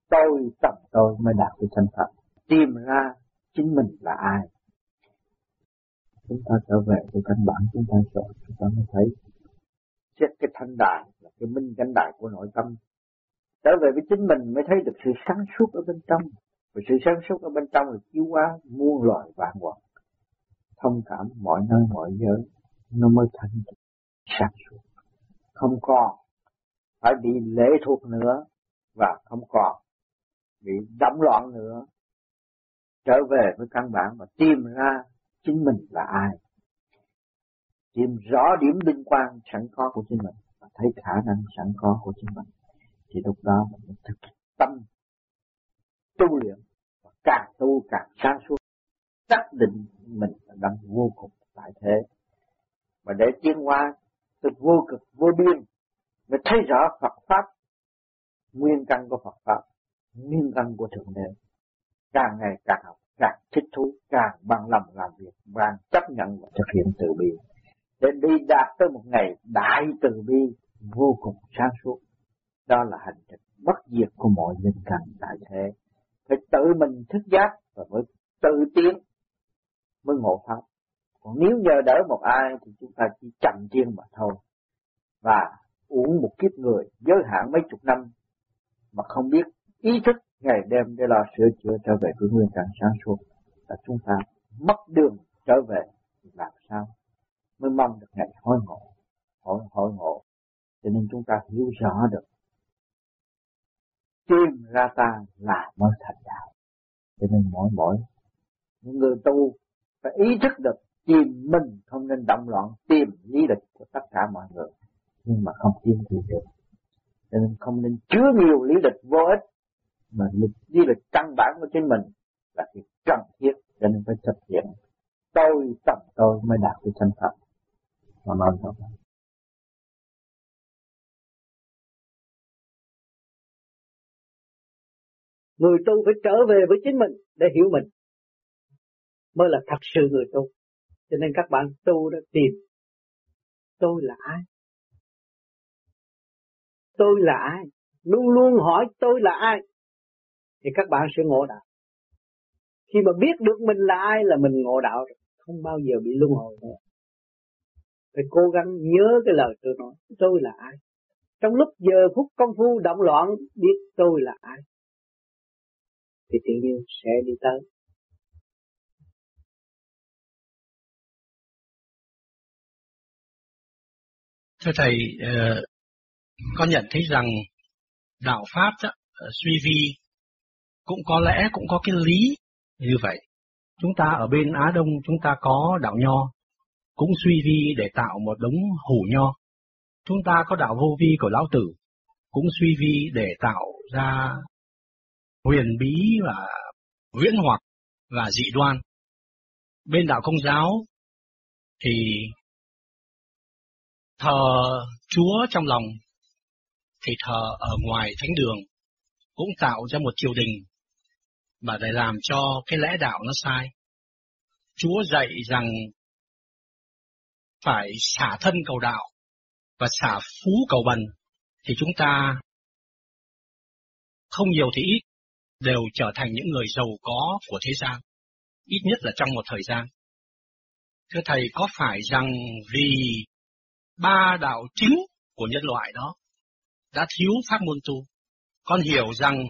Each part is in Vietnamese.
tầm tôi mới đạt được thành Phật. Tìm ra chính mình là ai. Chúng ta trở về với căn bản chúng ta rồi, chúng ta mới thấy xét cái thanh đài là cái minh chánh đài của nội tâm. Trở về với chính mình mới thấy được sự sáng suốt ở bên trong. Và sự sáng suốt ở bên trong là chiếu hóa muôn loài vạn vật, thông cảm mọi nơi mọi giới, nó mới thành sáng suốt. Không còn phải bị lệ thuộc nữa và không còn bị động loạn nữa. Trở về với căn bản và tìm ra chính mình là ai. Tìm rõ điểm linh quan sẵn có của chính mình và thấy khả năng sẵn có của chính mình. Thì lúc đó mình thực tâm tu luyện, và càng tu càng sáng suốt, xác định mình đang vô cùng tại thế. Và để tiến hóa từ vô cực vô biên mới thấy rõ Phật Pháp, nguyên căn của Phật Pháp, nguyên căn của Thượng Đế. Càng ngày càng học, càng thích thú, càng bằng lòng làm việc, càng chấp nhận và thực hiện từ bi. Để đi đạt tới một ngày đại từ bi vô cùng sáng suốt. Đó là hành trình bất diệt của mọi linh căn đại thế. Phải tự mình thức giác và mới tự tiến mới ngộ pháp. Còn nếu nhờ đỡ một ai thì chúng ta chỉ chậm chiên mà thôi. Và uống một kiếp người giới hạn mấy chục năm mà không biết ý thức ngày đêm để lo sửa chữa trở về với nguyên căn sáng suốt, là chúng ta mất đường trở về. Làm sao mới mong được ngày hối ngộ. Cho nên chúng ta hiểu rõ được tìm ra ta là mới thành đạo. Cho nên mỗi những người tu phải ý thức được tìm mình, không nên động loạn tìm lý lịch của tất cả mọi người, nhưng mà không tiến thì được. Cho nên không nên chứa nhiều lý lịch vô ích, mà lý lịch căn bản của chính mình là việc cần thiết. Cho nên phải thực hiện tầm tôi mới đạt được thành Phật. Mà nói thôi. Người tu phải trở về với chính mình để hiểu mình mới là thật sự người tu. Cho nên các bạn tu đã tìm tôi là ai? Tôi là ai? Luôn luôn hỏi tôi là ai thì các bạn sẽ ngộ đạo. Khi mà biết được mình là ai là mình ngộ đạo rồi, không bao giờ bị luân hồi nữa. Phải cố gắng nhớ cái lời tôi nói, tôi là ai. Trong lúc giờ phút công phu động loạn biết tôi là ai thì tự nhiên sẽ đi tới. Thưa Thầy, con nhận thấy rằng đạo Pháp đó, suy vi cũng có lẽ cũng có cái lý như vậy. Chúng ta ở bên Á Đông chúng ta có đạo Nho, cũng suy vi để tạo một đống hủ nho. Chúng ta có đạo Vô Vi của Lão Tử, cũng suy vi để tạo ra huyền bí và huyễn hoặc và dị đoan. Bên đạo Công giáo thì thờ Chúa trong lòng thì thờ ở ngoài thánh đường, cũng tạo ra một triều đình mà để làm cho cái lẽ đạo nó sai. Chúa dạy rằng phải xả thân cầu đạo và xả phú cầu bần, thì chúng ta không nhiều thì ít đều trở thành những người giàu có của thế gian, ít nhất là trong một thời gian. Thưa Thầy, có phải rằng vì ba đạo chính của nhân loại đó đã thiếu pháp môn tu? Con hiểu rằng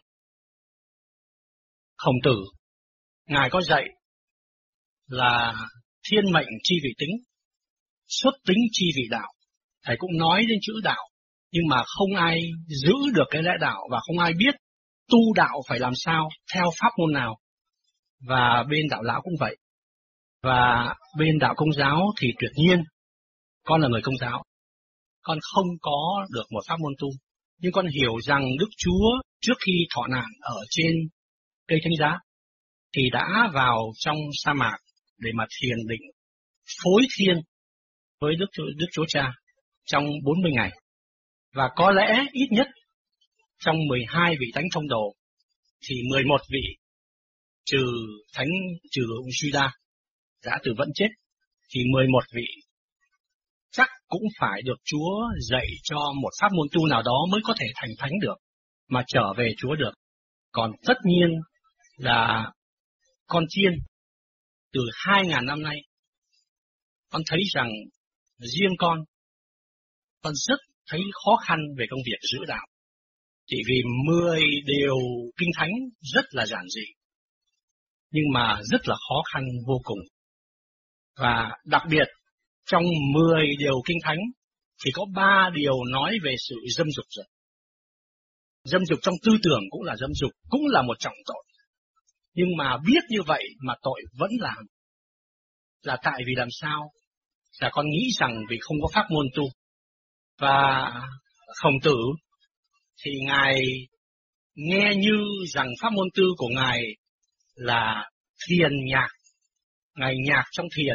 Khổng Tử, Ngài có dạy là thiên mệnh chi vị tính, xuất tính chi vị đạo. Thầy cũng nói đến chữ đạo, nhưng mà không ai giữ được cái lẽ đạo và không ai biết tu đạo phải làm sao, theo pháp môn nào. Và bên đạo lão cũng vậy. Và bên đạo Công giáo thì tuyệt nhiên, con là người Công giáo, con không có được một pháp môn tu. Nhưng con hiểu rằng Đức Chúa trước khi thọ nạn ở trên cây thánh giá thì đã vào trong sa mạc để mà thiền định phối thiên với Đức Chúa Cha trong 40 ngày. Và có lẽ ít nhất trong 12 vị thánh thông đồ thì 11 vị trừ ông Judas đã từ vẫn chết, thì 11 vị chắc cũng phải được Chúa dạy cho một pháp môn tu nào đó mới có thể thành thánh được, mà trở về Chúa được. Còn tất nhiên là con chiên từ 2.000 năm nay, con thấy rằng riêng con rất thấy khó khăn về công việc giữ đạo. Chỉ vì 10 điều kinh thánh rất là giản dị, nhưng mà rất là khó khăn vô cùng. Và đặc biệt trong 10 điều kinh thánh thì có 3 điều nói về sự dâm dục rồi. Dâm dục trong tư tưởng cũng là dâm dục, cũng là một trọng tội. Nhưng mà biết như vậy mà tội vẫn làm. Là tại vì làm sao? Là con nghĩ rằng vì không có pháp môn tu. Và Khổng Tử thì Ngài nghe như rằng pháp môn tu của Ngài là thiền nhạc. Ngài nhạc trong thiền.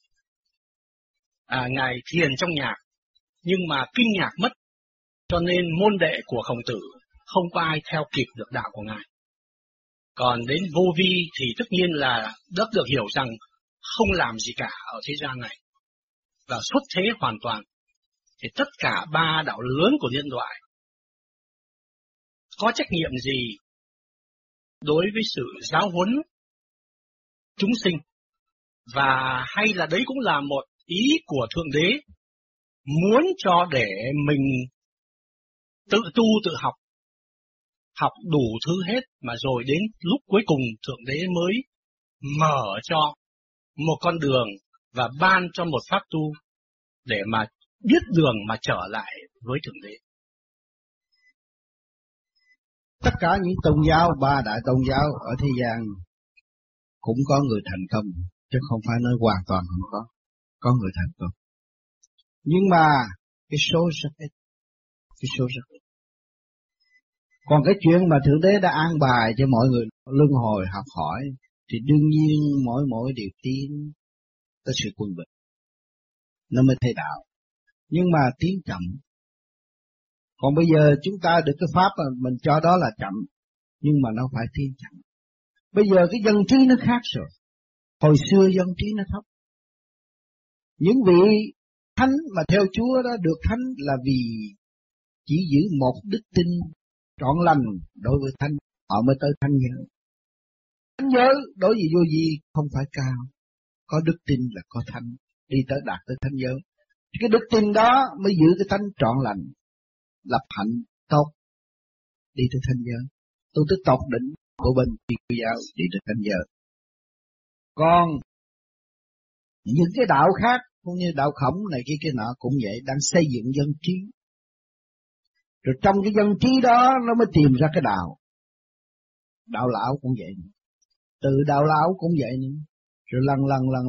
Ngài thiền trong nhạc. Nhưng mà kinh nhạc mất. Cho nên môn đệ của Khổng Tử không có ai theo kịp được đạo của Ngài. Còn đến Vô Vi thì tất nhiên là được hiểu rằng không làm gì cả ở thế gian này. Và xuất thế hoàn toàn. Thì tất cả 3 đạo lớn của nhân loại có trách nhiệm gì đối với sự giáo huấn chúng sinh? Và hay là đấy cũng là một ý của Thượng Đế muốn cho để mình tự tu tự học, học đủ thứ hết mà rồi đến lúc cuối cùng Thượng Đế mới mở cho một con đường và ban cho một pháp tu để mà biết đường mà trở lại với Thượng Đế. Tất cả những tôn giáo, 3 đại tôn giáo ở thế gian cũng có người thành công, chứ không phải nói hoàn toàn không có người thành công. Nhưng mà cái số rất ít, Còn cái chuyện mà Thượng Đế đã an bài cho mọi người luân hồi học hỏi thì đương nhiên mỗi điều tiến tới sự quân bình, nó mới thay đạo. Nhưng mà tiến chậm. Còn bây giờ chúng ta được cái pháp mà mình cho đó là chậm, nhưng mà nó phải tiến chậm. Bây giờ cái dân trí nó khác rồi. Hồi xưa dân trí nó thấp. Những vị thánh mà theo Chúa đó được thánh là vì chỉ giữ một đức tin trọn lành đối với thánh, họ mới tới thánh giới. Thánh giới đối với vô vi không phải cao, có đức tin là có thánh, đi tới đạt tới thánh giới. Cái đức tin đó mới giữ cái tánh trọn lành, lập hạnh tốt, đi tới thánh giới. Tu tới tột đỉnh của bên Thiên giáo đi tới thánh giới. Còn những cái đạo khác cũng như đạo Khổng này kia nọ cũng vậy, đang xây dựng dân trí. Rồi trong cái dân trí đó nó mới tìm ra cái đạo. Đạo lão cũng vậy. Từ đạo lão cũng vậy nữa. Rồi lần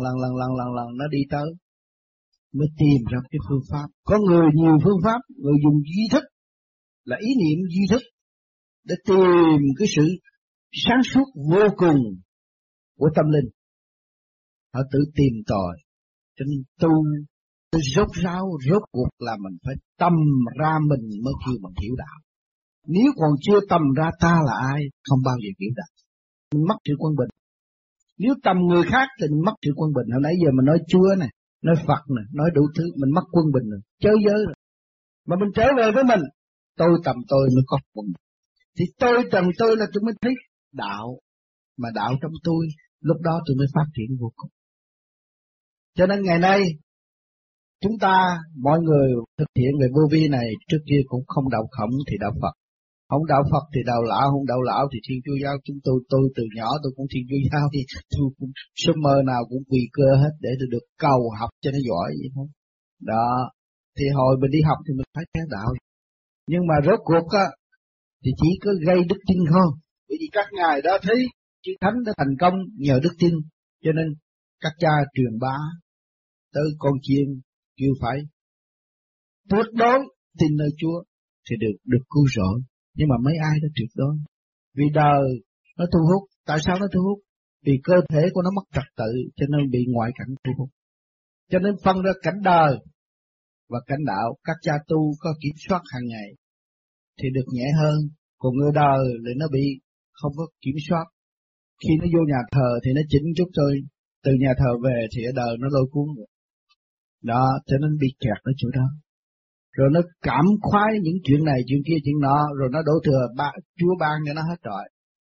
nó đi tới mới tìm ra cái phương pháp. Có người nhiều phương pháp, người dùng duy thức là ý niệm duy thức để tìm cái sự sáng suốt vô cùng của tâm linh. Họ tự tìm tòi. Cho nên tu rốt ráo, rốt cuộc là mình phải tâm ra mình mới kêu mình hiểu đạo. Nếu còn chưa tâm ra ta là ai, không bao giờ hiểu đạo. Mình mất sự quân bình. Nếu tâm người khác thì mình mất sự quân bình. Hồi nãy giờ mình nói Chúa này, nói Phật này, nói đủ thứ, mình mất quân bình rồi, chớ giới rồi. Mà mình trở về với mình, tôi tầm tôi mới có quân bình. Thì tôi tầm tôi là tôi mới thấy đạo, mà đạo trong tôi, lúc đó tôi mới phát triển vô cùng. Cho nên ngày nay, chúng ta, mọi người thực hiện về vô vi này, trước kia cũng không đạo Khổng thì đạo Phật. Không đạo Phật thì đạo lão, không đạo lão thì Thiên Chúa giáo. Chúng tôi từ nhỏ tôi cũng Thiên Chúa giáo, thì tôi cũng sớm mơ nào cũng quỳ cơ hết để tôi được cầu học cho nó giỏi vậy thôi. Đó, thì hồi mình đi học thì mình phải theo đạo. Nhưng mà rốt cuộc á, thì chỉ có gây đức tin thôi. Bởi vì các ngài đó thấy chư Thánh đã thành công nhờ đức tin, cho nên các cha truyền bá tới con chiên kêu phải tuyệt đối tin nơi Chúa thì được cứu rỗi. Nhưng mà mấy ai đã tuyệt đối? Vì đời nó thu hút. Tại sao nó thu hút? Vì cơ thể của nó mất trật tự, cho nên bị ngoại cảnh thu hút. Cho nên phân ra cảnh đời và cảnh đạo. Các cha tu có kiểm soát hàng ngày thì được nhẹ hơn. Còn người đời thì nó bị không có kiểm soát. Khi nó vô nhà thờ thì nó chỉnh chút thôi, từ nhà thờ về thì ở đời nó lôi cuốn rồi. Đó, cho nên bị kẹt ở chỗ đó. Rồi nó cảm khoái những chuyện này, chuyện kia, chuyện nọ, rồi nó đổ thừa Chúa ban cho nó hết rồi.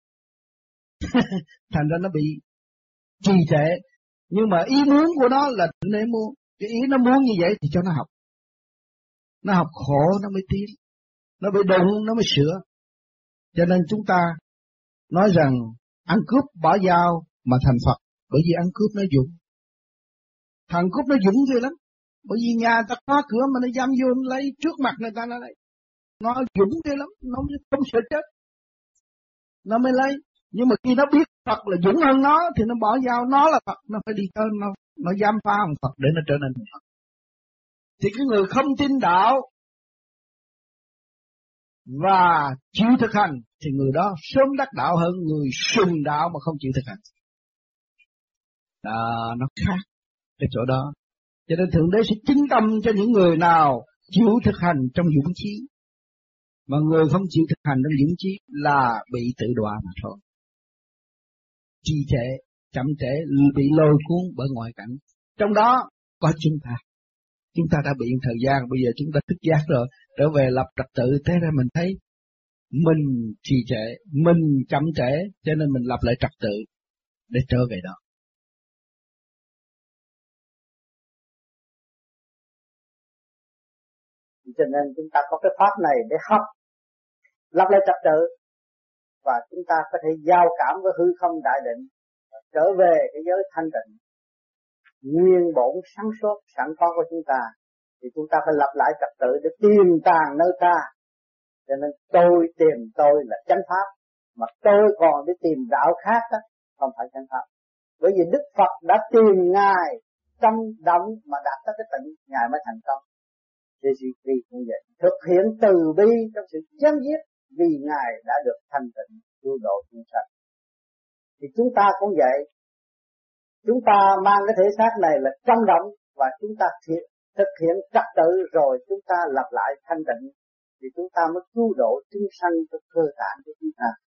Thành ra nó bị trì trệ. Nhưng mà ý muốn của nó là Thượng Đế muốn. Cái ý nó muốn như vậy thì cho nó học. Nó học khổ nó mới tiến. Nó mới đụng nó mới sửa. Cho nên chúng ta nói rằng ăn cướp bỏ dao mà thành Phật. Bởi vì ăn cướp nó dũng. Thằng cướp nó dũng ghê lắm. Bởi vì nhà ta khóa cửa mà nó dám vô nó lấy trước mặt người ta nó lấy. Nó dũng ghê lắm. Nó không sợ chết. Nó mới lấy. Nhưng mà khi nó biết Phật là dũng hơn nó thì nó bỏ dao, nó là Phật, nó phải đi tới nó dám phá ông Phật để nó trở nên Phật. Thì cái người không tin đạo và chịu thực hành thì người đó sớm đắc đạo hơn người sùng đạo mà không chịu thực hành. Nó khác cái chỗ đó. Cho nên Thượng Đế sẽ chứng tâm cho những người nào chịu thực hành trong dũng chí. Mà người không chịu thực hành trong dũng chí là bị tự đọa mà thôi. Trì trệ, chậm trễ, bị lôi cuốn bởi ngoại cảnh. Trong đó có chúng ta. Chúng ta đã bị thời gian, bây giờ chúng ta thức giác rồi, trở về lập trật tự, thế ra mình thấy mình trì trệ, mình chậm trễ, cho nên mình lập lại trật tự để trở về đó. Cho nên chúng ta có cái pháp này để học, lập lại trật tự, và chúng ta có thể giao cảm với hư không đại định, trở về cái giới thanh tịnh, nguyên bổn sáng suốt sẵn có của chúng ta, thì chúng ta phải lập lại trật tự để tìm tàng nơi ta. Cho nên tôi tìm tôi là chánh pháp, mà tôi còn đi tìm đạo khác đó, không phải chánh pháp. Bởi vì Đức Phật đã tìm Ngài trong động mà đạt tới cái tịnh, Ngài mới thành công. Jesus Christ cũng vậy, thực hiện từ bi trong sự chém giết vì Ngài đã được thanh tịnh cứu độ chúng sanh. Thì chúng ta cũng vậy, chúng ta mang cái thể xác này là trong động và chúng ta thực hiện trật tự rồi chúng ta lập lại thanh tịnh thì chúng ta mới cứu độ chúng sanh cho cơ tạng của chúng ta.